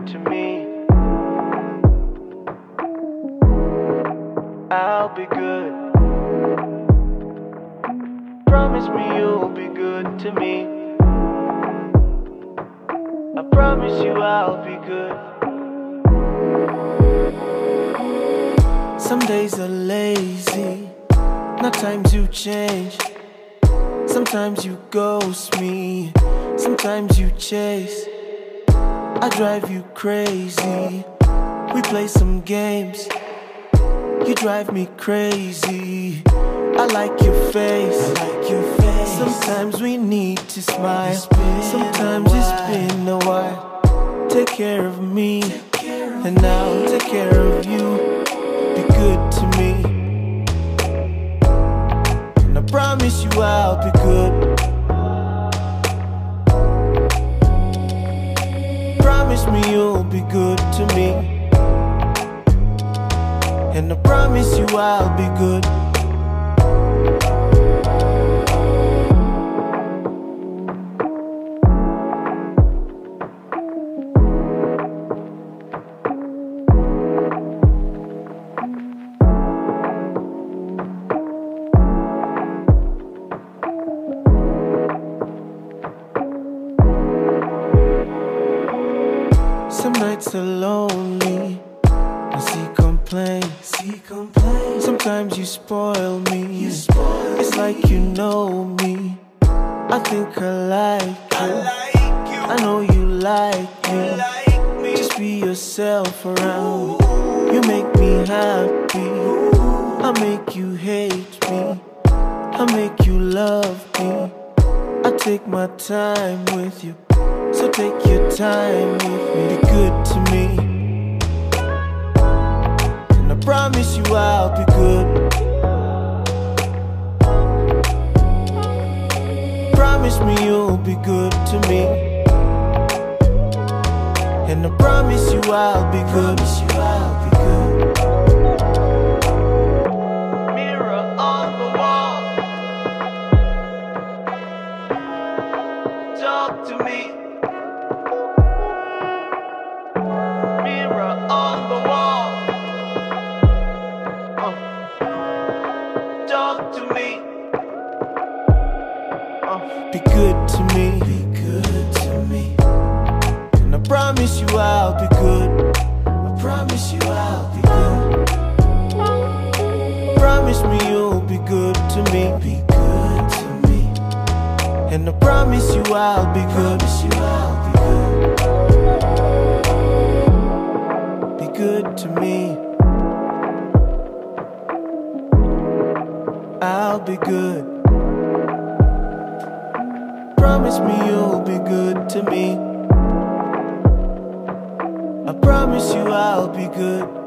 to me. I'll be good. Promise me you'll be good to me. I promise you I'll be good. Some days are lazy, not times you change. Sometimes you ghost me, sometimes you chase. I drive you crazy, we play some games. You drive me crazy, I like your face. Sometimes we need to smile, sometimes it's been a while. Take care of me, and I'll take care of you. Be good to me, and I promise you I'll be good. Promise me you'll be good to me, and I promise you I'll be good. Some nights are lonely, I see complaints. Sometimes you spoil me, it's like you know me. I think I like you, I know you like me. Just be yourself around me. You make me happy, I make you hate me, I make you love me. I take my time with you, so take your time with me. Be good to me, and I promise you I'll be good. Promise me you'll be good to me, and I promise you I'll be good. Mirror on the wall, talk to me. Mirror on the wall, talk to me. Be good to me, and I promise you I'll be good. I promise you I'll be good. Promise me you'll be good to me, and I promise you I'll be good. Be good to me, I'll be good. Promise me you'll be good to me. I promise you I'll be good.